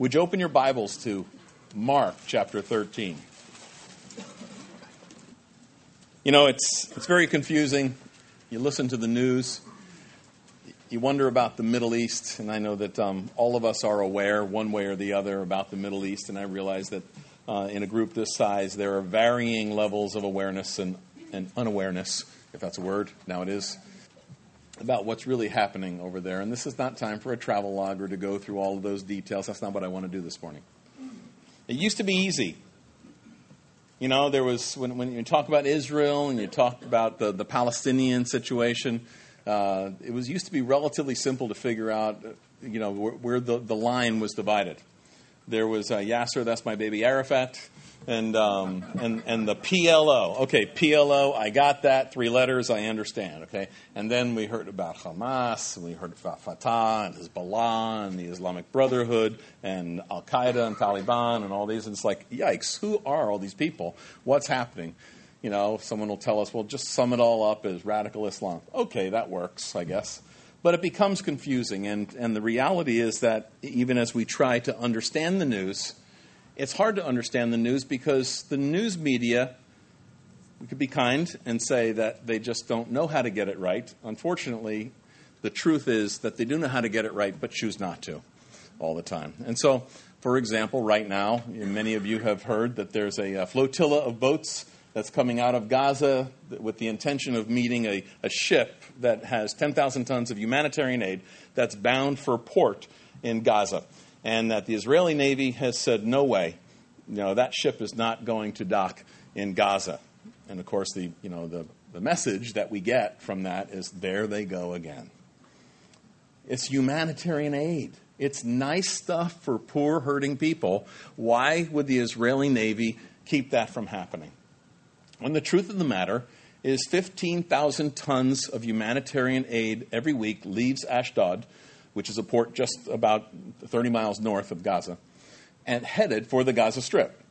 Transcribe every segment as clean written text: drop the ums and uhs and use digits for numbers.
Would you open your Bibles to Mark chapter 13? You know, it's very confusing. You listen to the news, you wonder about the Middle East, and I know that all of us are aware one way or the other about the Middle East, and I realize that in a group this size there are varying levels of awareness and unawareness, if that's a word, now it is, about what's really happening over there. And this is not time for a travel log or to go through all of those details. That's not what I want to do this morning. It used to be easy. You know, there was, when you talk about Israel and you talk about the Palestinian situation, it used to be relatively simple to figure out, you know, where the line was divided. There was Yasser, that's my baby Arafat, and the PLO. Okay, PLO, I got that. 3 letters, I understand. Okay, and then we heard about Hamas, and we heard about Fatah and Hezbollah and the Islamic Brotherhood and Al Qaeda and Taliban and all these. And it's like, yikes, who are all these people? What's happening? You know, someone will tell us, well, just sum it all up as radical Islam. Okay, that works, I guess. But it becomes confusing, and the reality is that even as we try to understand the news, it's hard to understand the news because the news media, we could be kind and say that they just don't know how to get it right. Unfortunately, the truth is that they do know how to get it right, but choose not to all the time. And so, for example, right now, many of you have heard that there's a flotilla of boats that's coming out of Gaza with the intention of meeting a ship that has 10,000 tons of humanitarian aid that's bound for port in Gaza. And that the Israeli Navy has said, no way, you know, that ship is not going to dock in Gaza. And of course, the message that we get from that is, there they go again. It's humanitarian aid. It's nice stuff for poor, hurting people. Why would the Israeli Navy keep that from happening? When the truth of the matter is 15,000 tons of humanitarian aid every week leaves Ashdod, which is a port just about 30 miles north of Gaza, and headed for the Gaza Strip.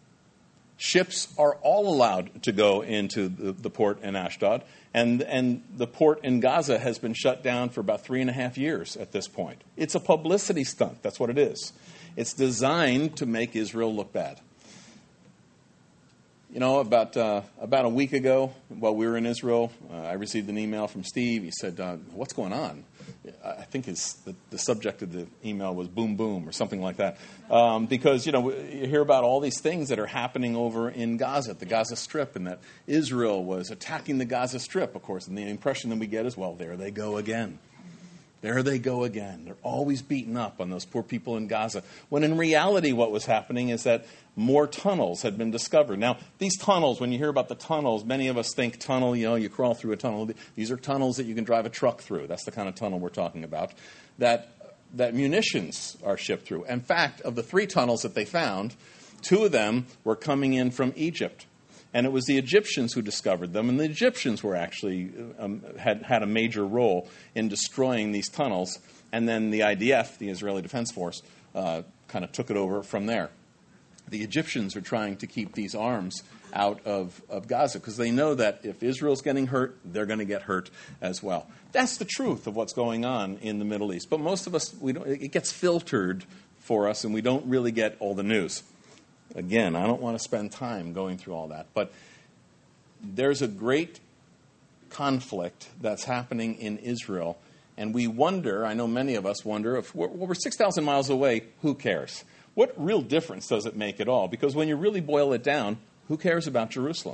Ships are all allowed to go into the port in Ashdod, and the port in Gaza has been shut down for about 3.5 years at this point. It's a publicity stunt. That's what it is. It's designed to make Israel look bad. You know, about a week ago, while we were in Israel, I received an email from Steve. He said, what's going on? I think the subject of the email was boom, boom, or something like that. Because, you know, you hear about all these things that are happening over in Gaza, the Gaza Strip, and that Israel was attacking the Gaza Strip, of course. And the impression that we get is, well, there they go again. There they go again. They're always beating up on those poor people in Gaza. When in reality, what was happening is that more tunnels had been discovered. Now, these tunnels, when you hear about the tunnels, many of us think tunnel, you know, you crawl through a tunnel. These are tunnels that you can drive a truck through. That's the kind of tunnel we're talking about. That munitions are shipped through. In fact, of the 3 tunnels that they found, 2 of them were coming in from Egypt. And it was the Egyptians who discovered them, and the Egyptians were actually had a major role in destroying these tunnels. And then the IDF, the Israeli Defense Force, kind of took it over from there. The Egyptians are trying to keep these arms out of Gaza because they know that if Israel's getting hurt, they're going to get hurt as well. That's the truth of what's going on in the Middle East. But most of us, it gets filtered for us, and we don't really get all the news. Again, I don't want to spend time going through all that, but there's a great conflict that's happening in Israel, and we wonder, I know many of us wonder, if we're 6,000 miles away, who cares? What real difference does it make at all? Because when you really boil it down, who cares about Jerusalem?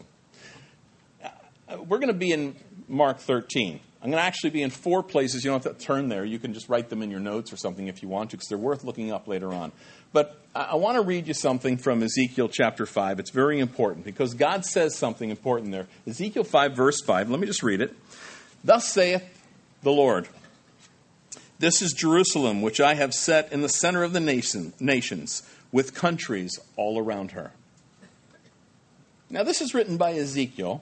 We're going to be in Mark 13. I'm going to actually be in 4 places. You don't have to turn there. You can just write them in your notes or something if you want to, because they're worth looking up later on. But I want to read you something from Ezekiel chapter 5. It's very important because God says something important there. Ezekiel 5, verse 5. Let me just read it. Thus saith the Lord, this is Jerusalem, which I have set in the center of the nations, with countries all around her. Now, this is written by Ezekiel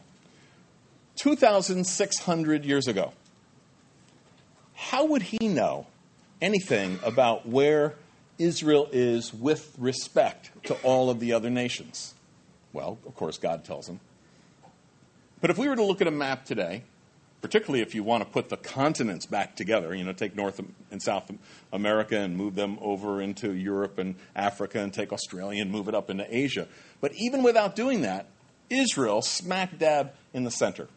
2,600 years ago. How would he know anything about where Israel is with respect to all of the other nations? Well, of course, God tells him. But if we were to look at a map today, particularly if you want to put the continents back together, take North and South America and move them over into Europe and Africa, and take Australia and move it up into Asia. But even without doing that, Israel smack dab in the center.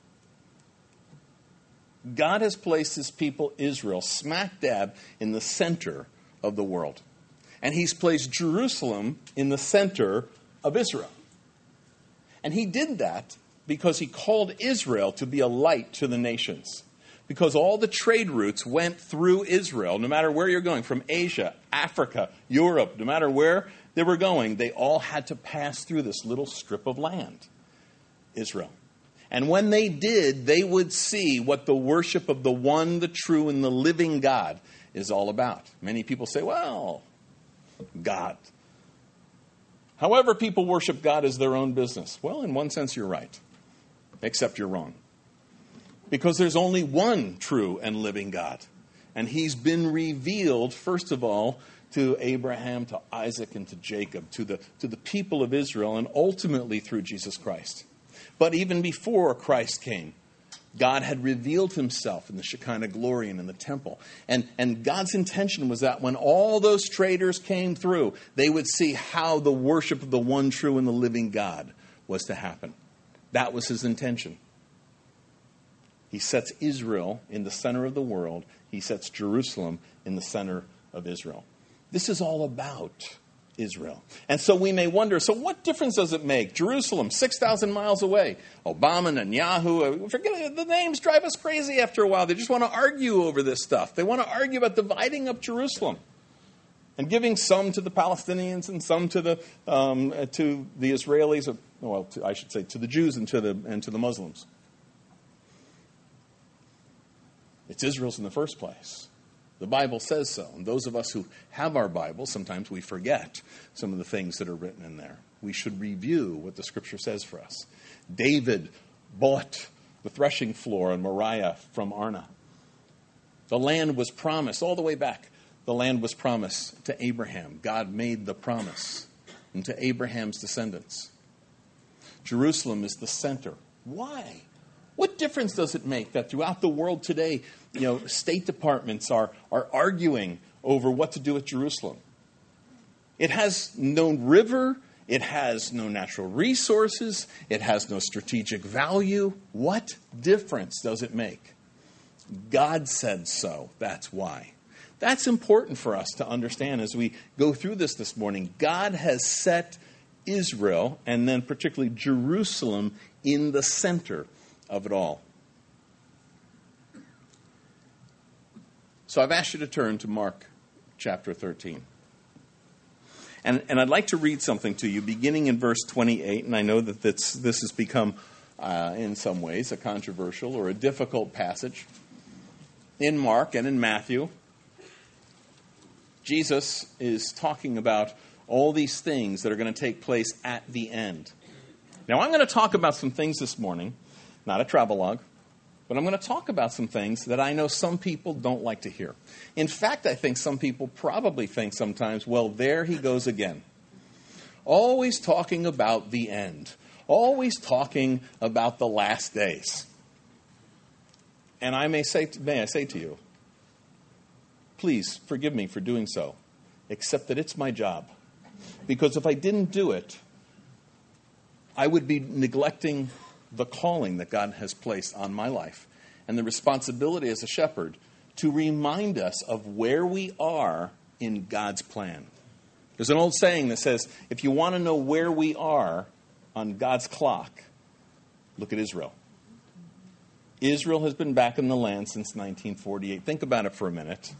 God has placed his people, Israel, smack dab in the center of the world. And he's placed Jerusalem in the center of Israel. And he did that because he called Israel to be a light to the nations. Because all the trade routes went through Israel, no matter where you're going, from Asia, Africa, Europe, no matter where they were going, they all had to pass through this little strip of land, Israel. And when they did, they would see what the worship of the one, the true, and the living God is all about. Many people say, well, God. However people worship God is their own business. Well, in one sense, you're right. Except you're wrong. Because there's only one true and living God. And he's been revealed, first of all, to Abraham, to Isaac, and to Jacob, to the people of Israel, and ultimately through Jesus Christ. But even before Christ came, God had revealed himself in the Shekinah glory and in the temple. And God's intention was that when all those traders came through, they would see how the worship of the one true and the living God was to happen. That was his intention. He sets Israel in the center of the world. He sets Jerusalem in the center of Israel. This is all about Israel. And so we may wonder, so what difference does it make? Jerusalem, 6,000 miles away. Obama, Netanyahu, forget it, the names drive us crazy after a while. They just want to argue over this stuff. They want to argue about dividing up Jerusalem and giving some to the Palestinians and some to the Israelis. I should say to the Jews and to the Muslims. It's Israel's in the first place. The Bible says so. And those of us who have our Bibles, sometimes we forget some of the things that are written in there. We should review what the Scripture says for us. David bought the threshing floor in Moriah from Arna. The land was promised all the way back. The land was promised to Abraham. God made the promise, and to Abraham's descendants. Jerusalem is the center. Why? What difference does it make that throughout the world today, state departments are arguing over what to do with Jerusalem? It has no river. It has no natural resources. It has no strategic value. What difference does it make? God said so. That's why. That's important for us to understand as we go through this morning. God has set Israel, and then particularly Jerusalem, in the center of it all. So I've asked you to turn to Mark chapter 13. And I'd like to read something to you beginning in verse 28. And I know that this has become, in some ways, a controversial or a difficult passage. In Mark and in Matthew, Jesus is talking about all these things that are going to take place at the end. Now, I'm going to talk about some things this morning, not a travelogue, but I'm going to talk about some things that I know some people don't like to hear. In fact, I think some people probably think sometimes, well, there he goes again. Always talking about the end. Always talking about the last days. And may I say to you, please forgive me for doing so, except that it's my job. Because if I didn't do it, I would be neglecting the calling that God has placed on my life and the responsibility as a shepherd to remind us of where we are in God's plan. There's an old saying that says, if you want to know where we are on God's clock, look at Israel. Israel has been back in the land since 1948. Think about it for a minute.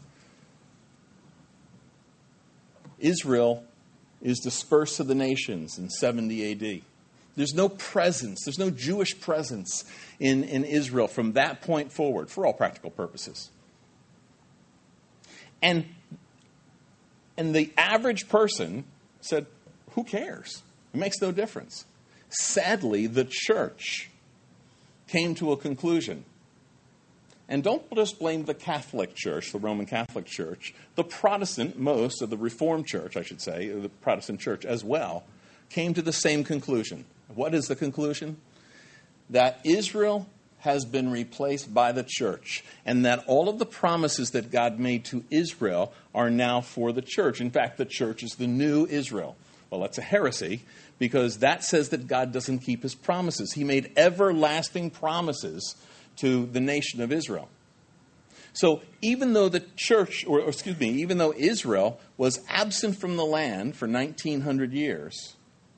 Israel is dispersed to the nations in 70 A.D. There's no presence, there's no Jewish presence in Israel from that point forward, for all practical purposes. And the average person said, who cares? It makes no difference. Sadly, the church came to a conclusion. And don't just blame the Catholic Church, the Roman Catholic Church. The Protestant, most of the Reformed Church, I should say, the Protestant Church as well, came to the same conclusion. What is the conclusion? That Israel has been replaced by the church, and that all of the promises that God made to Israel are now for the church. In fact, the church is the new Israel. Well, that's a heresy, because that says that God doesn't keep his promises. He made everlasting promises to the nation of Israel. So even though the church, even though Israel was absent from the land for 1900 years,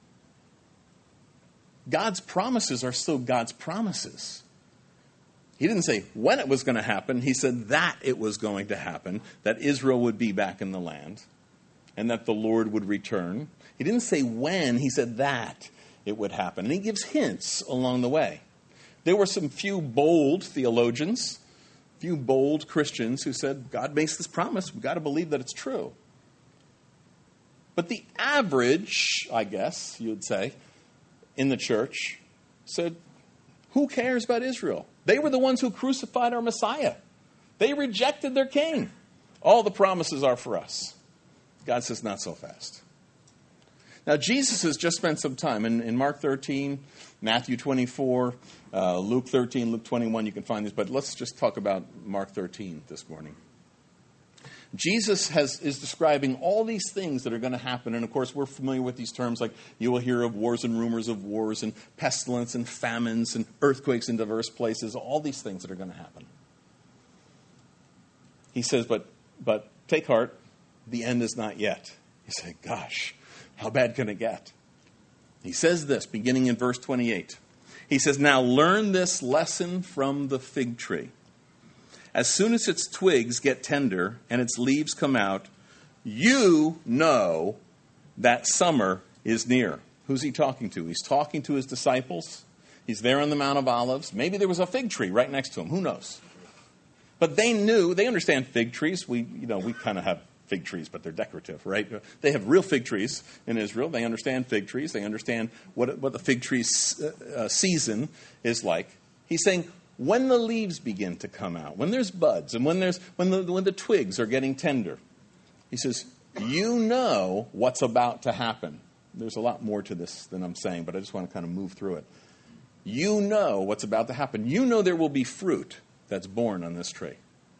God's promises are still God's promises. He didn't say when it was going to happen. He said that it was going to happen, that Israel would be back in the land, and that the Lord would return. He didn't say when. He said that it would happen. And he gives hints along the way. There were some few bold theologians, few bold Christians who said, God makes this promise. We've got to believe that it's true. But the average, I guess you'd say, in the church said, who cares about Israel? They were the ones who crucified our Messiah. They rejected their king. All the promises are for us. God says, not so fast. Now, Jesus has just spent some time in Mark 13, Matthew 24, Luke 13, Luke 21. You can find these, but let's just talk about Mark 13 this morning. Jesus is describing all these things that are going to happen. And, of course, we're familiar with these terms like you will hear of wars and rumors of wars and pestilence and famines and earthquakes in diverse places, all these things that are going to happen. He says, but take heart, the end is not yet. You say, gosh, how bad can it get? He says this, beginning in verse 28. He says, now learn this lesson from the fig tree. As soon as its twigs get tender and its leaves come out, you know that summer is near. Who's he talking to? He's talking to his disciples. He's there on the Mount of Olives. Maybe there was a fig tree right next to him. Who knows? But they understand fig trees. We kind of have fig trees, but they're decorative, right? They have real fig trees in Israel. They understand fig trees. They understand what the fig tree season is like. He's saying, when the leaves begin to come out, when there's buds, and when the twigs are getting tender, he says, you know what's about to happen. There's a lot more to this than I'm saying, but I just want to kind of move through it. You know what's about to happen. You know there will be fruit that's born on this tree.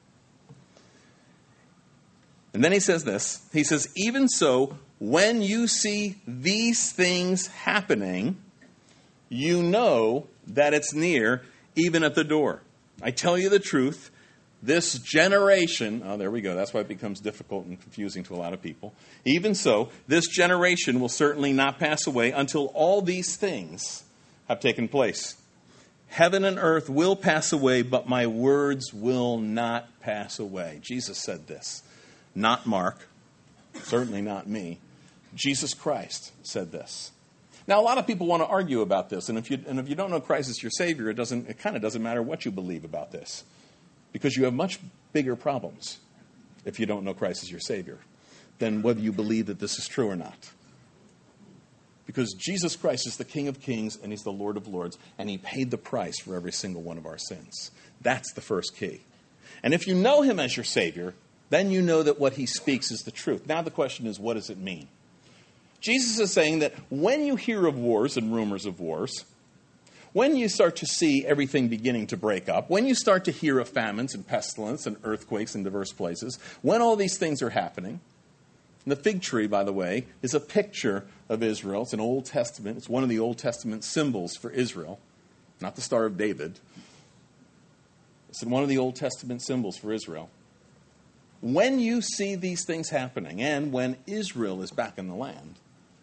And then he says this. He says, even so, when you see these things happening, you know that it's near, even at the door. I tell you the truth, this generation, there we go, that's why it becomes difficult and confusing to a lot of people. Even so, this generation will certainly not pass away until all these things have taken place. Heaven and earth will pass away, but my words will not pass away. Jesus said this. Not Mark, certainly not me. Jesus Christ said this. Now, a lot of people want to argue about this, and if you don't know Christ as your Savior, it kind of doesn't matter what you believe about this, because you have much bigger problems if you don't know Christ as your Savior than whether you believe that this is true or not. Because Jesus Christ is the King of Kings and He's the Lord of Lords, and He paid the price for every single one of our sins. That's the first key. And if you know Him as your Savior, then you know that what He speaks is the truth. Now the question is, what does it mean? Jesus is saying that when you hear of wars and rumors of wars, when you start to see everything beginning to break up, when you start to hear of famines and pestilence and earthquakes in diverse places, when all these things are happening, and the fig tree, by the way, is a picture of Israel. It's an Old Testament. It's one of the Old Testament symbols for Israel, not the Star of David. It's one of the Old Testament symbols for Israel. When you see these things happening, and when Israel is back in the land,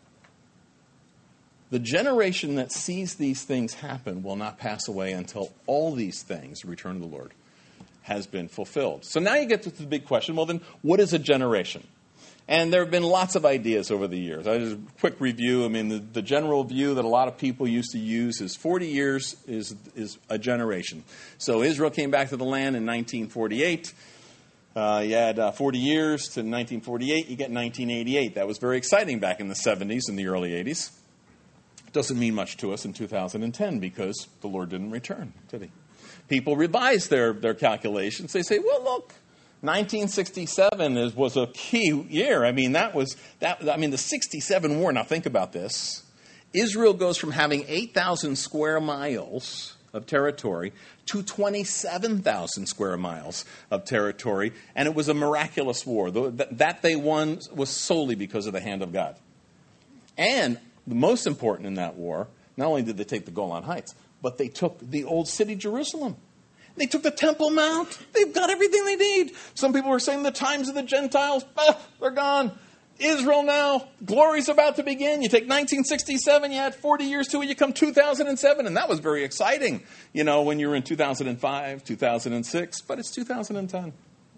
the generation that sees these things happen will not pass away until all these things, return to the Lord, has been fulfilled. So now you get to the big question, well then, what is a generation? And there have been lots of ideas over the years. Just a quick review. I mean, the general view that a lot of people used to use is 40 years is a generation. So Israel came back to the land in 1948. You add 40 years to 1948, you get 1988. That was very exciting back in the 70s and the early 80s. It doesn't mean much to us in 2010 because the Lord didn't return, did He? People revise their calculations. They say, well, look, 1967 was a key year. I mean, the 67 war, now think about this. Israel goes from having 8,000 square miles of territory to 27,000 square miles of territory, and it was a miraculous war. That they won was solely because of the hand of God. And the most important in that war, not only did they take the Golan Heights, but they took the old city Jerusalem. They took the Temple Mount. They've got everything they need. Some people were saying the times of the Gentiles, they're gone. Israel now, glory's about to begin. You take 1967, you add 40 years to it, you come 2007, and that was very exciting, when you were in 2005, 2006, but it's 2010.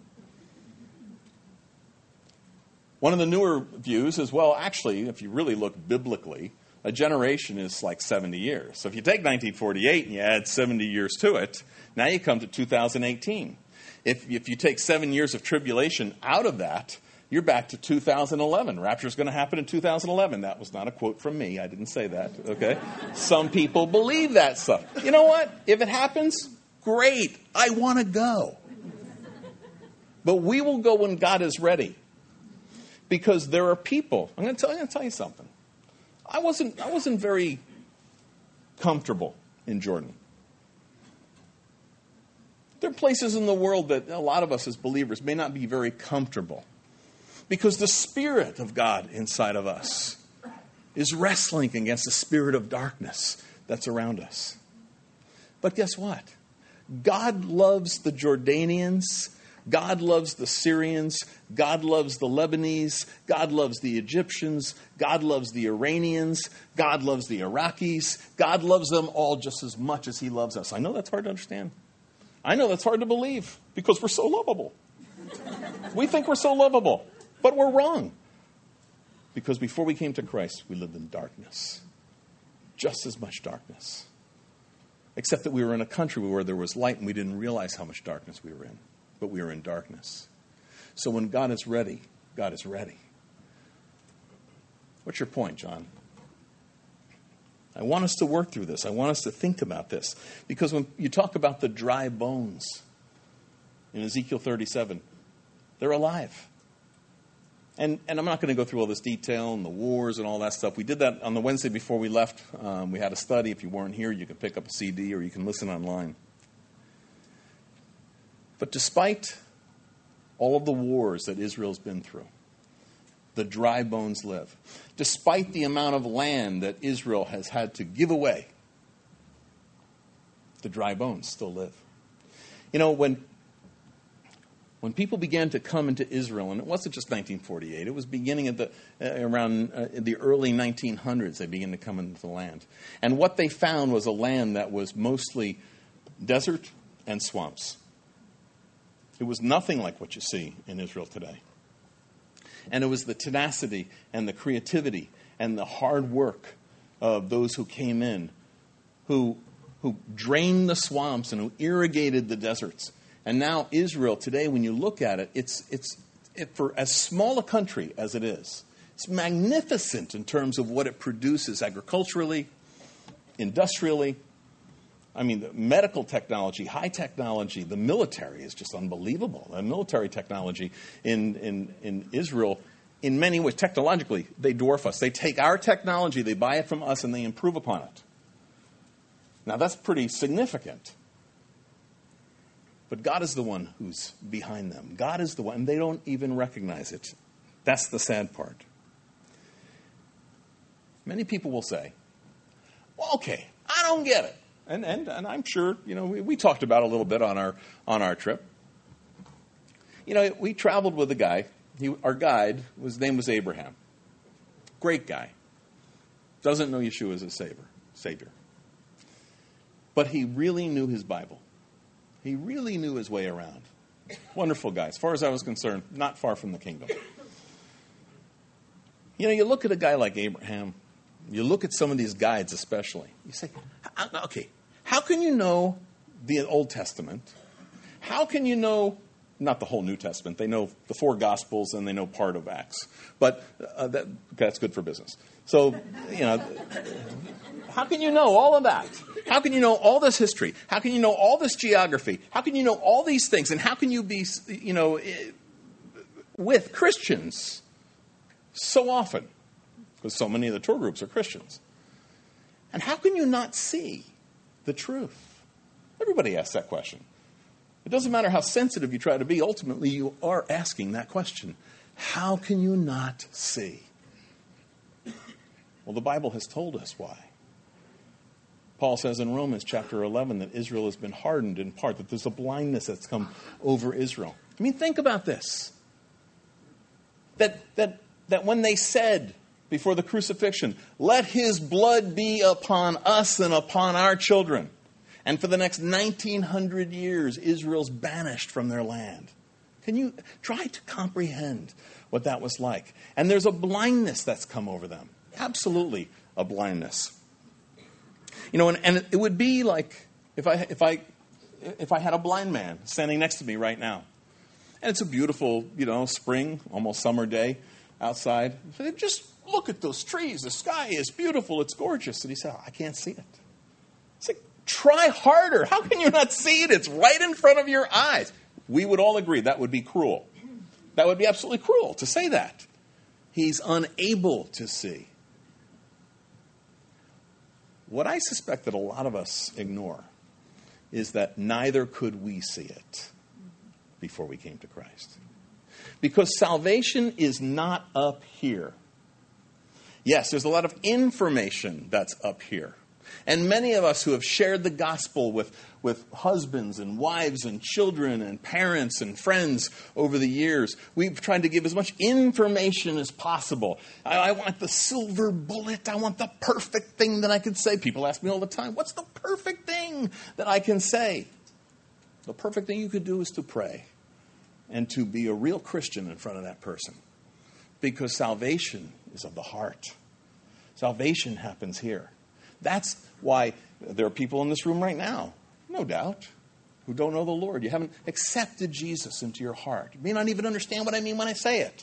One of the newer views is, well, actually, if you really look biblically, a generation is like 70 years. So if you take 1948 and you add 70 years to it, now you come to 2018. If you take 7 years of tribulation out of that, you're back to 2011. Rapture is going to happen in 2011. That was not a quote from me. I didn't say that, okay? Some people believe that stuff. You know what? If it happens, great. I want to go. But we will go when God is ready. Because there are people. I'm going to tell you something. I wasn't very comfortable in Jordan. There are places in the world that a lot of us as believers may not be very comfortable. Because the Spirit of God inside of us is wrestling against the spirit of darkness that's around us. But guess what? God loves the Jordanians. God loves the Syrians. God loves the Lebanese. God loves the Egyptians. God loves the Iranians. God loves the Iraqis. God loves them all just as much as He loves us. I know that's hard to understand. I know that's hard to believe because we're so lovable. We think we're so lovable. But we're wrong. Because before we came to Christ, we lived in darkness. Just as much darkness. Except that we were in a country where there was light and we didn't realize how much darkness we were in. But we were in darkness. So when God is ready, God is ready. What's your point, John? I want us to work through this. I want us to think about this. Because when you talk about the dry bones in Ezekiel 37, they're alive. And I'm not going to go through all this detail and the wars and all that stuff. We did that on the Wednesday before we left. We had a study. If you weren't here, you can pick up a CD or you can listen online. But despite all of the wars that Israel's been through, the dry bones live. Despite the amount of land that Israel has had to give away, the dry bones still live. When people began to come into Israel, and it wasn't just 1948, it was beginning at around the early 1900s, they began to come into the land. And what they found was a land that was mostly desert and swamps. It was nothing like what you see in Israel today. And it was the tenacity and the creativity and the hard work of those who came in, who drained the swamps and who irrigated the deserts. And now Israel today, when you look at it, it's for as small a country as it is, it's magnificent in terms of what it produces agriculturally, industrially. I mean, the medical technology, high technology, the military is just unbelievable. The military technology in Israel, in many ways, technologically, they dwarf us. They take our technology, they buy it from us, and they improve upon it. Now, that's pretty significant. But God is the one who's behind them. God is the one, and they don't even recognize it. That's the sad part. Many people will say, well, okay, I don't get it. And I'm sure, we talked about it a little bit on our trip. We traveled with a guy. Our guide, his name was Abraham. Great guy. Doesn't know Yeshua as a savior. But he really knew his Bible. He really knew his way around. Wonderful guy. As far as I was concerned, not far from the kingdom. You look at a guy like Abraham. You look at some of these guides especially. You say, okay, how can you know the Old Testament? How can you know, not the whole New Testament, they know the 4 Gospels and they know part of Acts. But that's good for business. So, how can you know all of that? How can you know all this history? How can you know all this geography? How can you know all these things? And how can you be, with Christians so often? Because so many of the tour groups are Christians. And how can you not see the truth? Everybody asks that question. It doesn't matter how sensitive you try to be. Ultimately, you are asking that question. How can you not see? Well, the Bible has told us why. Paul says in Romans chapter 11 that Israel has been hardened in part, that there's a blindness that's come over Israel. I mean, think about this. That when they said before the crucifixion, let his blood be upon us and upon our children. And for the next 1900 years, Israel's banished from their land. Can you try to comprehend what that was like? And there's a blindness that's come over them. Absolutely a blindness. You know, and it would be like if I had a blind man standing next to me right now. And it's a beautiful, spring, almost summer day outside. Just look at those trees. The sky is beautiful. It's gorgeous. And he said, I can't see it. It's like, try harder. How can you not see it? It's right in front of your eyes. We would all agree that would be cruel. That would be absolutely cruel to say that. He's unable to see. What I suspect that a lot of us ignore is that neither could we see it before we came to Christ. Because salvation is not up here. Yes, there's a lot of information that's up here. And many of us who have shared the gospel with husbands and wives and children and parents and friends over the years, we've tried to give as much information as possible. I want the silver bullet. I want the perfect thing that I can say. People ask me all the time, what's the perfect thing that I can say? The perfect thing you could do is to pray and to be a real Christian in front of that person. Because salvation is of the heart. Salvation happens here. That's why there are people in this room right now, no doubt, who don't know the Lord. You haven't accepted Jesus into your heart. You may not even understand what I mean when I say it.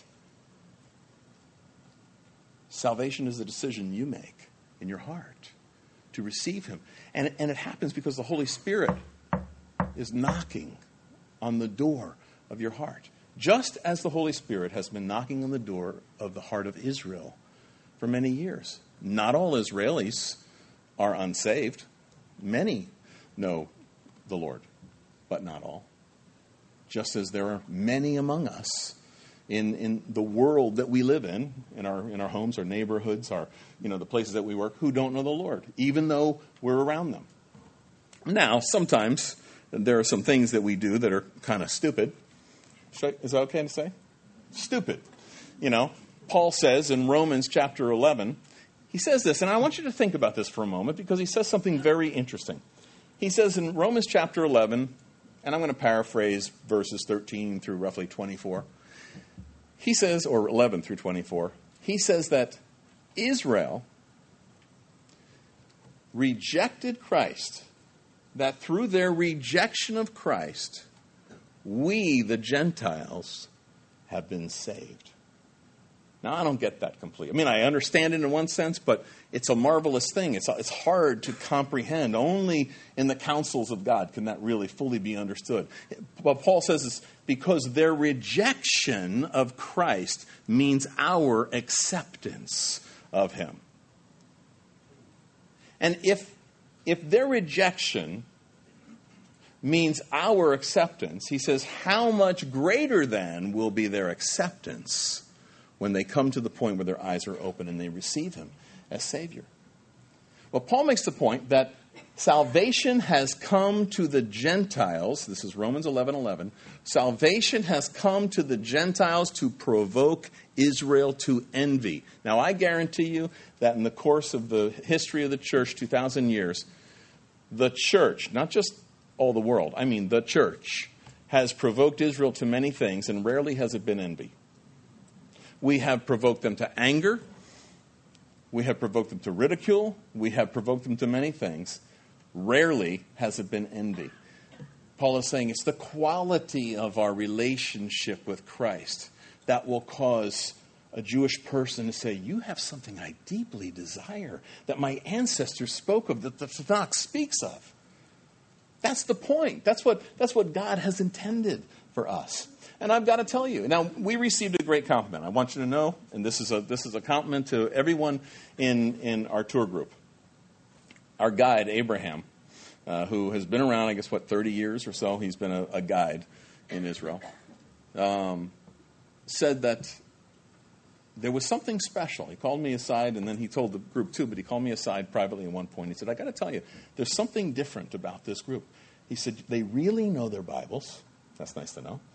Salvation is a decision you make in your heart to receive him. And it happens because the Holy Spirit is knocking on the door of your heart. Just as the Holy Spirit has been knocking on the door of the heart of Israel for many years. Not all Israelis are unsaved. Many know the Lord, but not all. Just as there are many among us in the world that we live in our homes, our neighborhoods, the places that we work, who don't know the Lord, even though we're around them. Now, sometimes there are some things that we do that are kind of stupid. Is that okay to say? Stupid. Paul says in Romans chapter 11, he says this, and I want you to think about this for a moment because he says something very interesting. He says in Romans chapter 11, and I'm going to paraphrase verses 13 through roughly 24. He says, or 11 through 24, he says that Israel rejected Christ, that through their rejection of Christ, we, the Gentiles, have been saved. Now, I don't get that completely. I mean, I understand it in one sense, but it's a marvelous thing. It's hard to comprehend. Only in the counsels of God can that really fully be understood. What Paul says is because their rejection of Christ means our acceptance of him. And if their rejection means our acceptance, he says, how much greater then will be their acceptance when they come to the point where their eyes are open and they receive him as Savior. Well, Paul makes the point that salvation has come to the Gentiles. This is Romans 11:11. Salvation has come to the Gentiles to provoke Israel to envy. Now, I guarantee you that in the course of the history of the church, 2,000 years, the church, not just all the world, I mean the church, has provoked Israel to many things, and rarely has it been envy. We have provoked them to anger. We have provoked them to ridicule. We have provoked them to many things. Rarely has it been envy. Paul is saying it's the quality of our relationship with Christ that will cause a Jewish person to say, you have something I deeply desire that my ancestors spoke of, that the Tanakh speaks of. That's the point. That's what God has intended for us. And I've got to tell you, now we received a great compliment. I want you to know, and this is a compliment to everyone in our tour group. Our guide, Abraham, who has been around, I guess, 30 years or so. He's been a guide in Israel. Said that there was something special. He called me aside, and then he told the group too, but he called me aside privately at one point. He said, I got to tell you, there's something different about this group. He said, they really know their Bibles. That's nice to know.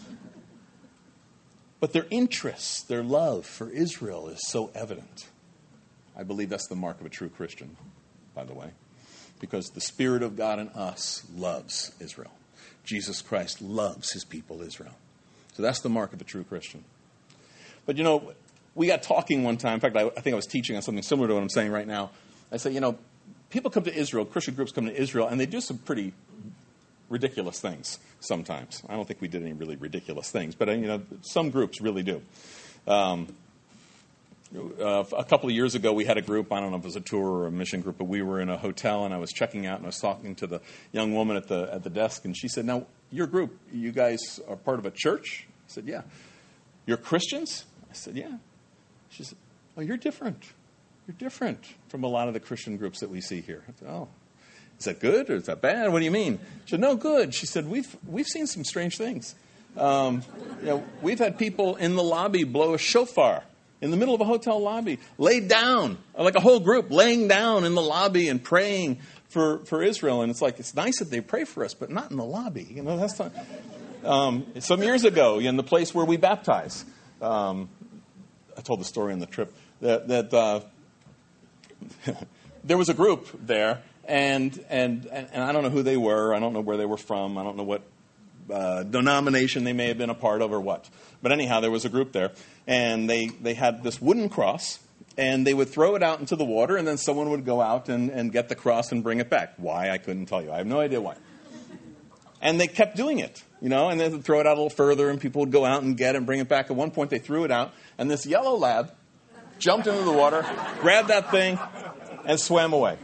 But their interest, their love for Israel is so evident. I believe that's the mark of a true Christian, by the way, because the Spirit of God in us loves Israel. Jesus Christ loves his people, Israel. So that's the mark of a true Christian. But, we got talking one time. In fact, I think I was teaching on something similar to what I'm saying right now. I said, people come to Israel, Christian groups come to Israel, and they do some pretty ridiculous things sometimes. I don't think we did any really ridiculous things, but, some groups really do. A couple of years ago, we had a group, I don't know if it was a tour or a mission group, but we were in a hotel, and I was checking out, and I was talking to the young woman at the desk, and she said, now, your group, you guys are part of a church? I said, yeah. You're Christians? I said, yeah. She said, oh, you're different. You're different from a lot of the Christian groups that we see here. I said, oh, is that good or is that bad? What do you mean? She said, no, good. She said, we've seen some strange things. We've had people in the lobby blow a shofar in the middle of a hotel lobby, laid down, like a whole group laying down in the lobby and praying for Israel. And it's like, it's nice that they pray for us, but not in the lobby. That's not. Some years ago, in the place where we baptize, I told the story on the trip that there was a group there, and I don't know who they were. I don't know where they were from. I don't know what denomination they may have been a part of or what. But anyhow, there was a group there, and they had this wooden cross, and they would throw it out into the water, and then someone would go out and get the cross and bring it back. Why? I couldn't tell you. I have no idea why. And they kept doing it, and then they'd throw it out a little further, and people would go out and get it and bring it back. At one point, they threw it out, and this yellow lad jumped into the water, grabbed that thing, and swam away.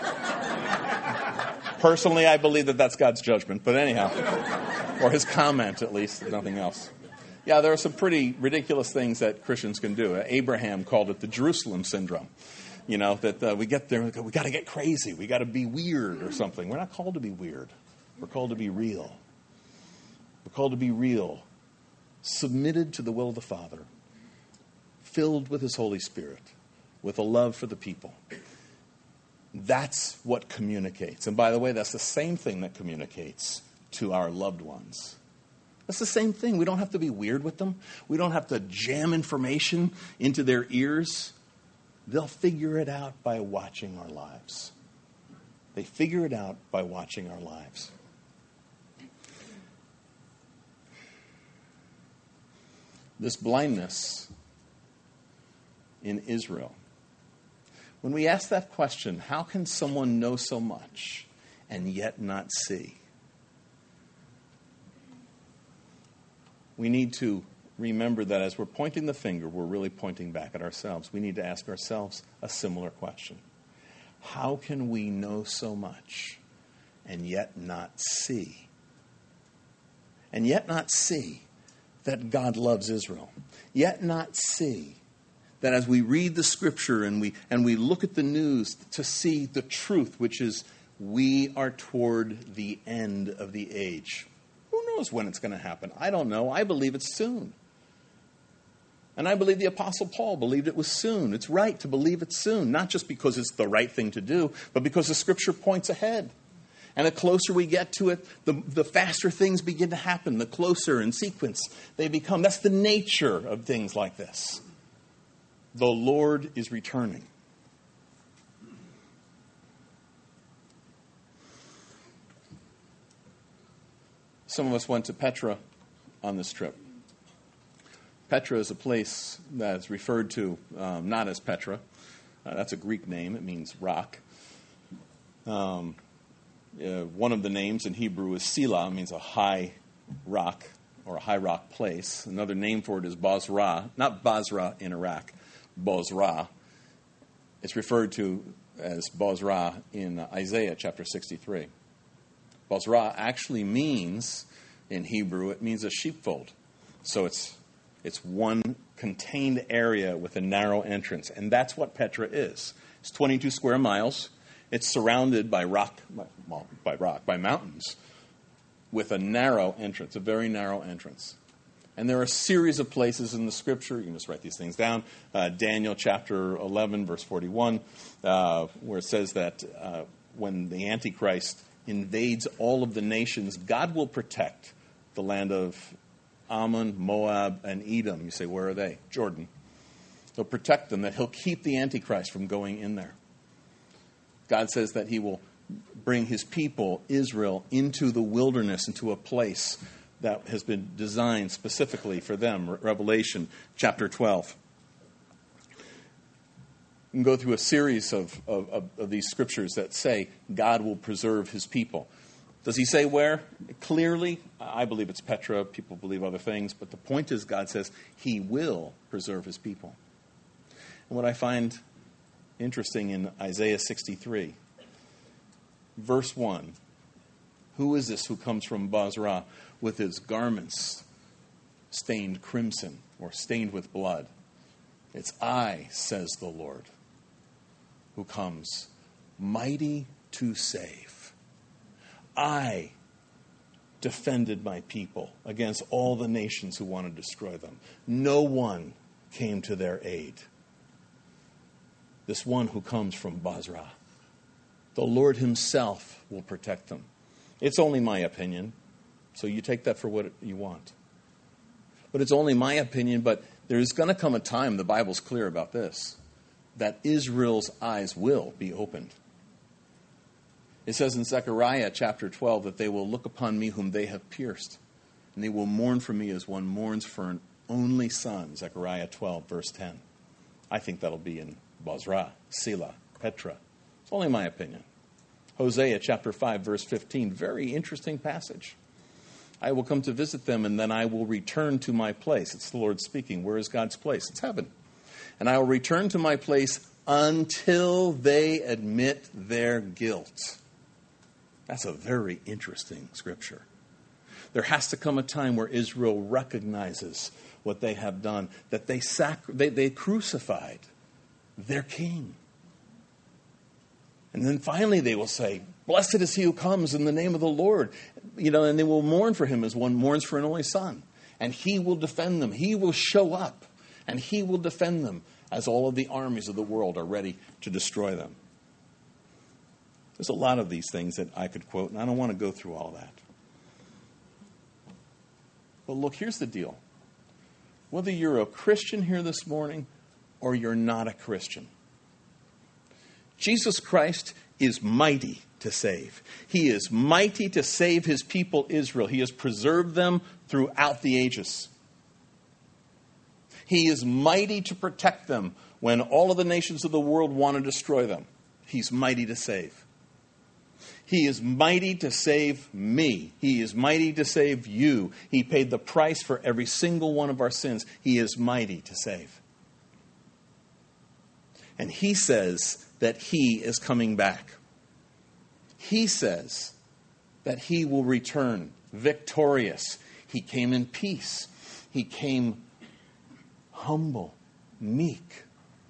Personally, I believe that that's God's judgment, but anyhow, or his comment at least, nothing else. Yeah, there are some pretty ridiculous things that Christians can do. Abraham called it the Jerusalem syndrome. That we get there, we got to get crazy, we got to be weird or something. We're not called to be weird. We're called to be real. We're called to be real, submitted to the will of the Father, filled with his Holy Spirit, with a love for the people. That's what communicates. And by the way, that's the same thing that communicates to our loved ones. That's the same thing. We don't have to be weird with them. We don't have to jam information into their ears. They'll figure it out by watching our lives. They figure it out by watching our lives. This blindness in Israel. When we ask that question, how can someone know so much and yet not see? We need to remember that as we're pointing the finger, we're really pointing back at ourselves. We need to ask ourselves a similar question. How can we know so much and yet not see? And yet not see that God loves Israel. Yet not see that as we read the scripture and we look at the news to see the truth, which is we are toward the end of the age. Who knows when it's going to happen? I don't know. I believe it's soon. And I believe the Apostle Paul believed it was soon. It's right to believe it's soon, not just because it's the right thing to do, but because the scripture points ahead. And the closer we get to it, the faster things begin to happen. The closer in sequence they become. That's the nature of things like this. The Lord is returning. Some of us went to Petra on this trip. Petra is a place that is referred to not as Petra. That's a Greek name. It means rock. One of the names in Hebrew is Selah, means a high rock or a high rock place. Another name for it is Bozrah, not Basra in Iraq, Bozrah. It's referred to as Bozrah in Isaiah chapter 63. Bozrah actually means, in Hebrew, it means a sheepfold. So it's one contained area with a narrow entrance, and that's what Petra is. It's 22 square miles. It's surrounded by by mountains, with a narrow entrance, a very narrow entrance. And there are a series of places in the Scripture, you can just write these things down, Daniel chapter 11, verse 41, where it says that when the Antichrist invades all of the nations, God will protect the land of Ammon, Moab, and Edom. You say, where are they? Jordan. He'll protect them, that he'll keep the Antichrist from going in there. God says that he will bring his people, Israel, into the wilderness, into a place that has been designed specifically for them. Revelation chapter 12. You can go through a series of these scriptures that say God will preserve his people. Does he say where? Clearly, I believe it's Petra. People believe other things. But the point is, God says he will preserve his people. And what I find interesting in Isaiah 63, verse 1, who is this who comes from Basra with his garments stained crimson or stained with blood? It's I, says the Lord, who comes mighty to save. I defended my people against all the nations who want to destroy them. No one came to their aid. This one who comes from Basra. The Lord himself will protect them. It's only my opinion, so you take that for what you want. But it's only my opinion, but there's going to come a time, the Bible's clear about this, that Israel's eyes will be opened. It says in Zechariah chapter 12 that they will look upon me whom they have pierced, and they will mourn for me as one mourns for an only son. Zechariah 12, verse 10. I think that'll be in Basra, Sela, Petra. It's only my opinion. Hosea chapter 5, verse 15. Very interesting passage. I will come to visit them, and then I will return to my place. It's the Lord speaking. Where is God's place? It's heaven. And I will return to my place until they admit their guilt. That's a very interesting scripture. There has to come a time where Israel recognizes what they have done, that they crucified their king. And then finally they will say, blessed is he who comes in the name of the Lord. And they will mourn for him as one mourns for an only son. And he will defend them. He will show up. And he will defend them as all of the armies of the world are ready to destroy them. There's a lot of these things that I could quote, and I don't want to go through all that. But look, here's the deal. Whether you're a Christian here this morning or you're not a Christian, Jesus Christ is mighty to save. He is mighty to save his people Israel. He has preserved them throughout the ages. He is mighty to protect them when all of the nations of the world want to destroy them. He's mighty to save. He is mighty to save me. He is mighty to save you. He paid the price for every single one of our sins. He is mighty to save. And he says that he is coming back. He says that he will return victorious. He came in peace. He came humble, meek.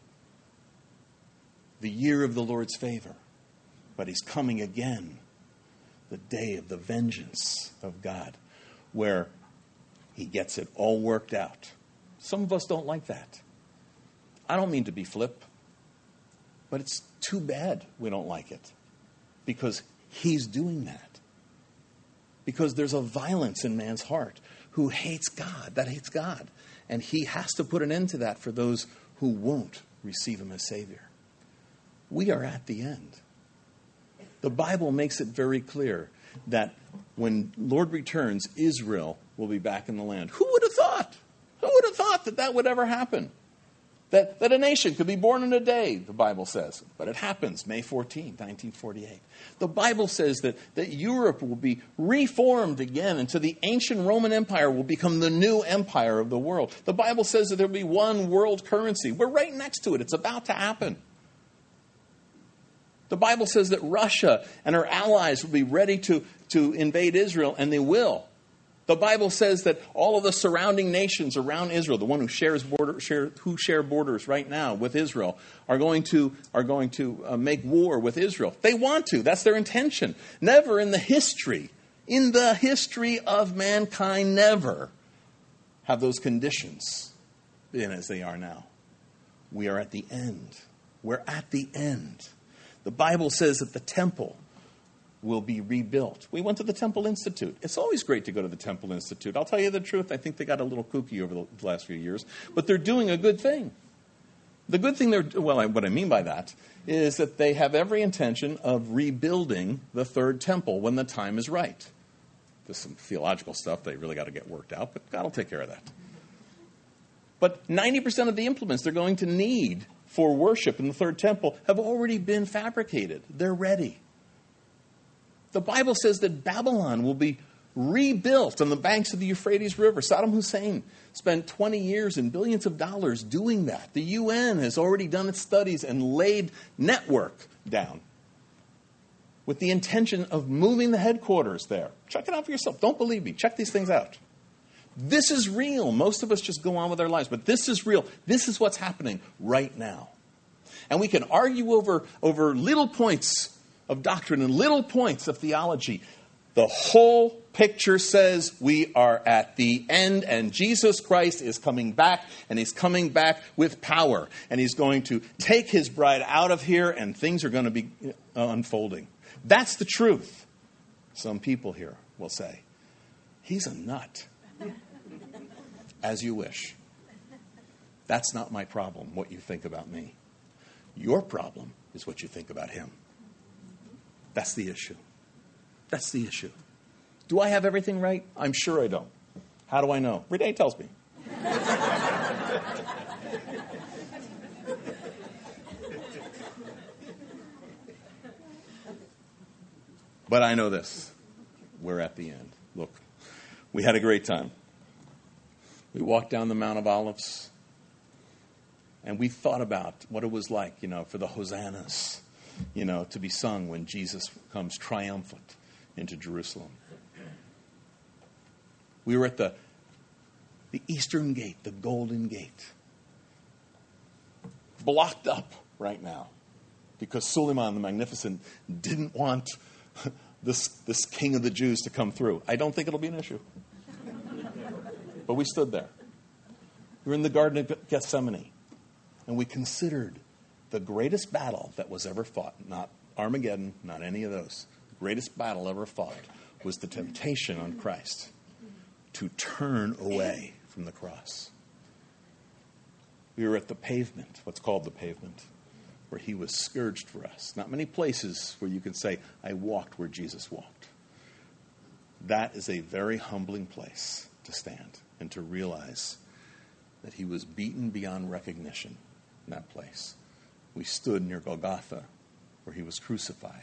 The year of the Lord's favor. But he's coming again, the day of the vengeance of God, where he gets it all worked out. Some of us don't like that. I don't mean to be flip, but it's too bad we don't like it, because he's doing that. Because there's a violence in man's heart who hates God, that hates God. And he has to put an end to that for those who won't receive him as Savior. We are at the end. The Bible makes it very clear that when Lord returns, Israel will be back in the land. Who would have thought? Who would have thought that that would ever happen? That a nation could be born in a day, the Bible says. But it happens, May 14, 1948. The Bible says that Europe will be reformed again, and so the ancient Roman Empire will become the new empire of the world. The Bible says that there will be one world currency. We're right next to it. It's about to happen. The Bible says that Russia and her allies will be ready to invade Israel, and they will. The Bible says that all of the surrounding nations around Israel, the one who share borders right now with Israel, are going to make war with Israel. They want to. That's their intention. Never in the history of mankind, never have those conditions been as they are now. We are at the end. We're at the end. The Bible says that the temple will be rebuilt. We went to the Temple Institute. It's always great to go to the Temple Institute. I'll tell you the truth. I think they got a little kooky over the last few years, but they're doing a good thing. The good thing what I mean by that is that they have every intention of rebuilding the third temple when the time is right. There's some theological stuff they really got to get worked out, but God will take care of that. But 90% of the implements they're going to need for worship in the third temple have already been fabricated. They're ready. The Bible says that Babylon will be rebuilt on the banks of the Euphrates River. Saddam Hussein spent 20 years and billions of dollars doing that. The UN has already done its studies and laid network down with the intention of moving the headquarters there. Check it out for yourself. Don't believe me. Check these things out. This is real. Most of us just go on with our lives, but this is real. This is what's happening right now. And we can argue over little points of doctrine and little points of theology. The whole picture says we are at the end, and Jesus Christ is coming back, and he's coming back with power. And he's going to take his bride out of here, and things are going to be unfolding. That's the truth. Some people here will say, he's a nut. As you wish. That's not my problem, what you think about me. Your problem is what you think about him. That's the issue. That's the issue. Do I have everything right? I'm sure I don't. How do I know? Renee tells me. But I know this. We're at the end. Look, we had a great time. We walked down the Mount of Olives, and we thought about what it was like, for the hosannas, to be sung when Jesus comes triumphant into Jerusalem. We were at the eastern gate, the golden gate, blocked up right now because Suleiman the Magnificent didn't want this king of the Jews to come through. I don't think it'll be an issue. But we stood there. We were in the Garden of Gethsemane, and we considered the greatest battle that was ever fought. Not Armageddon, not any of those. The greatest battle ever fought was the temptation on Christ to turn away from the cross. We were at the pavement, what's called the pavement, where he was scourged for us. Not many places where you can say, I walked where Jesus walked. That is a very humbling place to stand and to realize that he was beaten beyond recognition in that place. We stood near Golgotha, where he was crucified.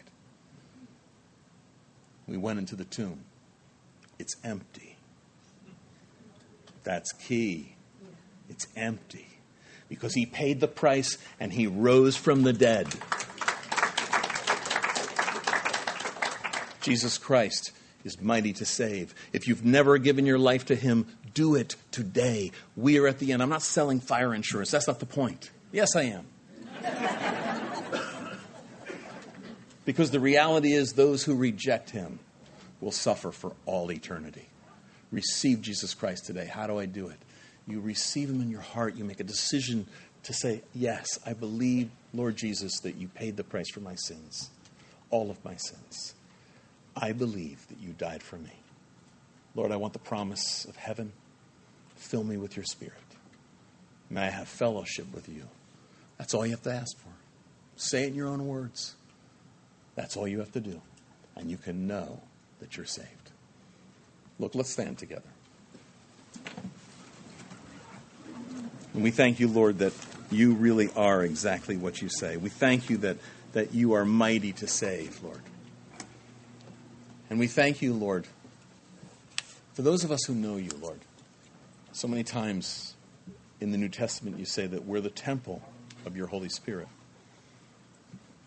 We went into the tomb. It's empty. That's key. It's empty. Because he paid the price and he rose from the dead. Jesus Christ is mighty to save. If you've never given your life to him, do it today. We are at the end. I'm not selling fire insurance. That's not the point. Yes, I am. Because the reality is those who reject him will suffer for all eternity. Receive Jesus Christ today. How do I do it? You receive him in your heart. You make a decision to say, yes, I believe, Lord Jesus, that you paid the price for my sins. All of my sins. I believe that you died for me. Lord, I want the promise of heaven. Fill me with your Spirit. May I have fellowship with you. That's all you have to ask for. Say it in your own words. That's all you have to do. And you can know that you're saved. Look, let's stand together. And we thank you, Lord, that you really are exactly what you say. We thank you that you are mighty to save, Lord. And we thank you, Lord, for those of us who know you, Lord. So many times in the New Testament you say that we're the temple of your Holy Spirit.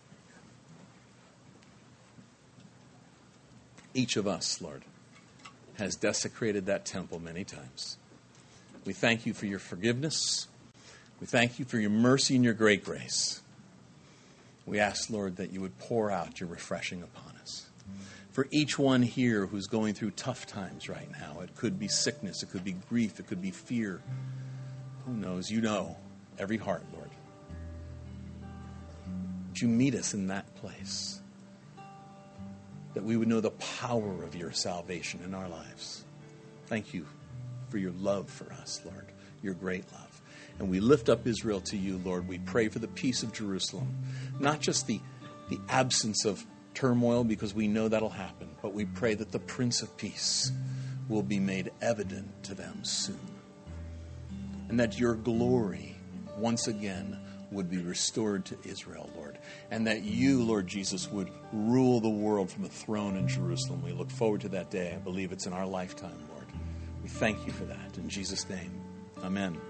Each of us, Lord, has desecrated that temple many times. We thank you for your forgiveness. We thank you for your mercy and your great grace. We ask, Lord, that you would pour out your refreshing upon us. For each one here who's going through tough times right now, it could be sickness, it could be grief, it could be fear. Who knows? You know every heart, Lord. Would you meet us in that place? That we would know the power of your salvation in our lives. Thank you for your love for us, Lord, your great love. And we lift up Israel to you, Lord. We pray for the peace of Jerusalem. Not just the absence of turmoil, because we know that'll happen, but we pray that the Prince of Peace will be made evident to them soon. And that your glory, once again, would be restored to Israel, Lord. And that you, Lord Jesus, would rule the world from a throne in Jerusalem. We look forward to that day. I believe it's in our lifetime, Lord. We thank you for that. In Jesus' name, amen.